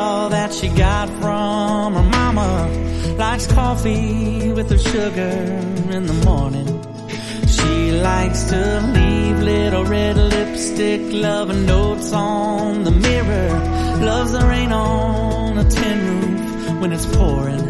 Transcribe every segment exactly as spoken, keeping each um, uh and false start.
all that she got from her mama. Likes coffee with her sugar in the morning. She likes to leave little red lipstick loving notes on the mirror. Loves the rain on a tin roof when it's pouring.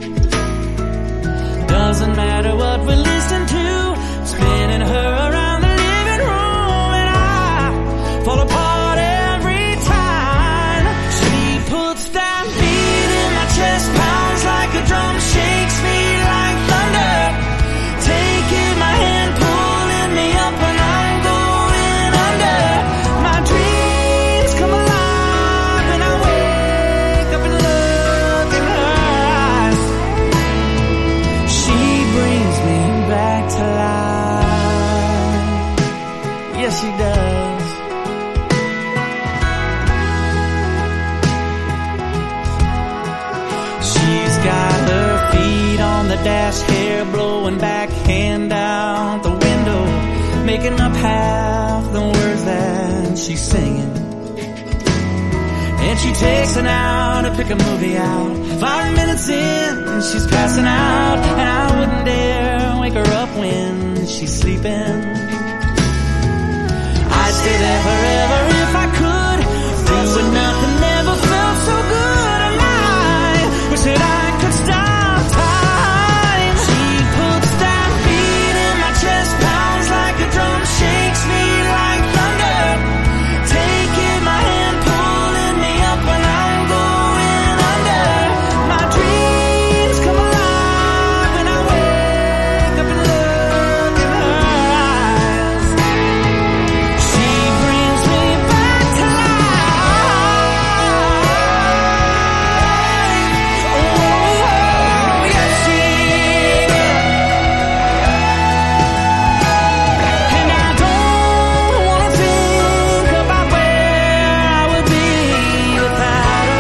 Doesn't matter what we listen to, spinning her around the living room, and I fall apart every time. She puts that beat in my chest, pounds like a drum, shakes me like thunder, taking my hand, pulling me up when I'm going under. My dreams come alive when I wake up and look in her eyes. She brings me back to life. Yes, she does. She's got her feet on the dash, hair blowing back, hand out the window, making up half the words that she's singing. And she takes an hour to pick a movie out. Five minutes in and she's passing out, and I wouldn't dare wake her up when she's sleeping. I'd stay there forever if I could, doing nothing never felt so good. And I wish that I could stop time. She puts that beat in my chest, pounds like a drum, shakes me like thunder, taking my hand, pulling me up when I'm going under. My dreams come alive when I wake up and look in her eyes. She brings me back to life. Oh, yes, she does. And I don't wanna think about where I would be without her.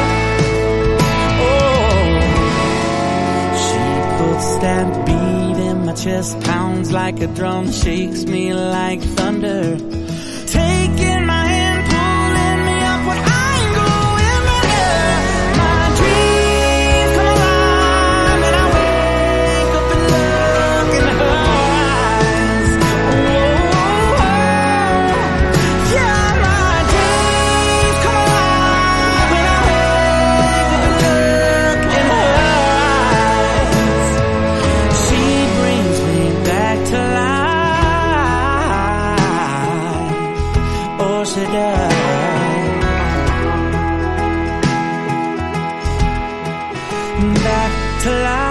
Oh, she puts that beat in my chest, pounds like a drum, shakes me like thunder, taking my hand, pulling me up when I'm going under. My dreams come alive when I wake up and look in her eyes. Oh, yeah, my dreams come alive when I wake up and look in her eyes. She brings me back to life. Oh, she does. Back to life.